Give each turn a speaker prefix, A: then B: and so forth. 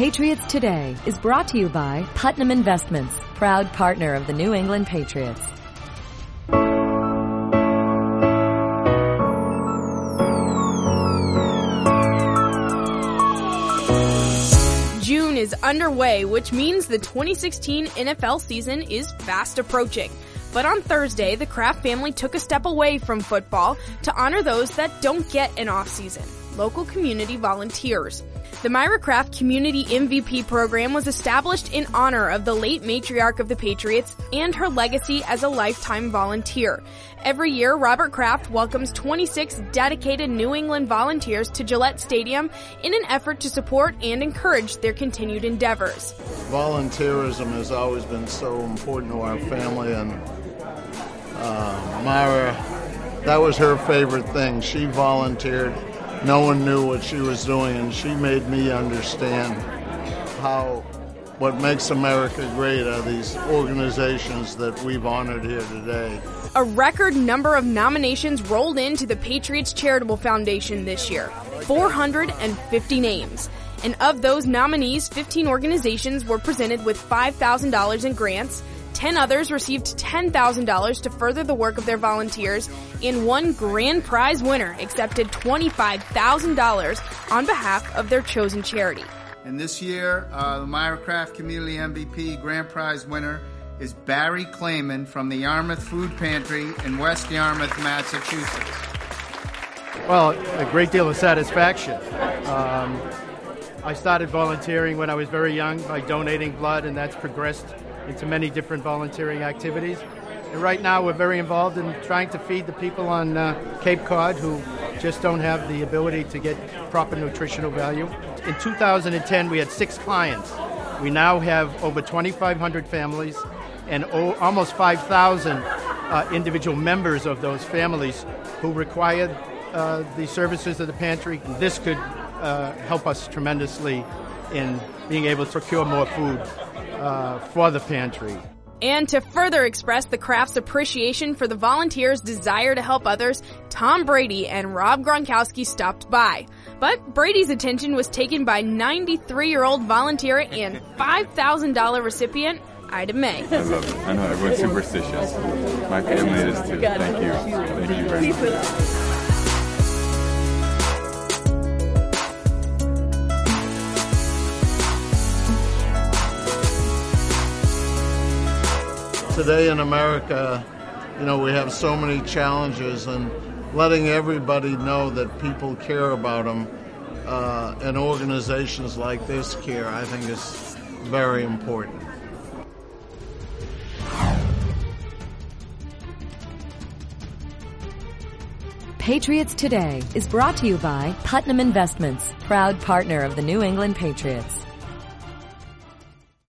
A: Patriots Today is brought to you by Putnam Investments, proud partner of the New England Patriots.
B: June is underway, which means the 2016 NFL season is fast approaching. But on Thursday, the Kraft family took a step away from football to honor those that don't get an off-season, local community volunteers. The Myra Kraft Community MVP program was established in honor of the late matriarch of the Patriots and her legacy as a lifetime volunteer. Every year, Robert Kraft welcomes 26 dedicated New England volunteers to Gillette Stadium in an effort to support and encourage their continued endeavors.
C: Volunteerism has always been so important to our family, and Myra, that was her favorite thing. She volunteered. No one knew what she was doing, and she made me understand what makes America great are these organizations that we've honored here today.
B: A record number of nominations rolled into the Patriots Charitable Foundation this year, 450 names. And of those nominees, 15 organizations were presented with $5,000 in grants, 10 others received $10,000 to further the work of their volunteers, and one grand prize winner accepted $25,000 on behalf of their chosen charity.
D: And this year, the Myra Kraft Community MVP grand prize winner is Barry Clayman from the Yarmouth Food Pantry in West Yarmouth, Massachusetts.
E: Well, a great deal of satisfaction. I started volunteering when I was very young by donating blood, and that's progressed into many different volunteering activities. And right now we're very involved in trying to feed the people on Cape Cod who just don't have the ability to get proper nutritional value. In 2010 we had 6 clients. We now have over 2,500 families and almost 5,000 individual members of those families who require the services of the pantry. This could help us tremendously in being able to procure more food for the pantry.
B: And to further express the Kraft's appreciation for the volunteers' desire to help others, Tom Brady and Rob Gronkowski stopped by. But Brady's attention was taken by 93-year-old volunteer and $5,000 recipient, Ida May.
F: I love it. I know everyone's superstitious. My family is too. Thank you. Thank you very much.
C: Today in America, we have so many challenges, and letting everybody know that people care about them and organizations like this care, I think is very important.
A: Patriots Today is brought to you by Putnam Investments, proud partner of the New England Patriots.